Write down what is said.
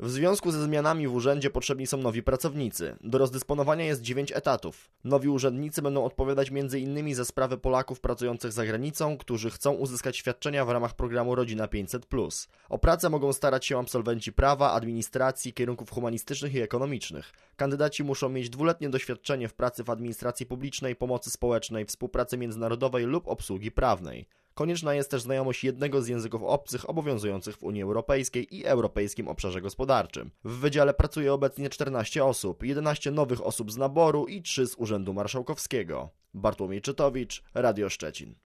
W związku ze zmianami w urzędzie potrzebni są nowi pracownicy. Do rozdysponowania jest 9 etatów. Nowi urzędnicy będą odpowiadać m.in. za sprawy Polaków pracujących za granicą, którzy chcą uzyskać świadczenia w ramach programu Rodzina 500+. O pracę mogą starać się absolwenci prawa, administracji, kierunków humanistycznych i ekonomicznych. Kandydaci muszą mieć 2-letnie doświadczenie w pracy w administracji publicznej, pomocy społecznej, współpracy międzynarodowej lub obsługi prawnej. Konieczna jest też znajomość jednego z języków obcych obowiązujących w Unii Europejskiej i Europejskim Obszarze Gospodarczym. W wydziale pracuje obecnie 14 osób, 11 nowych osób z naboru i 3 z Urzędu Marszałkowskiego. Bartłomiej Czytowicz, Radio Szczecin.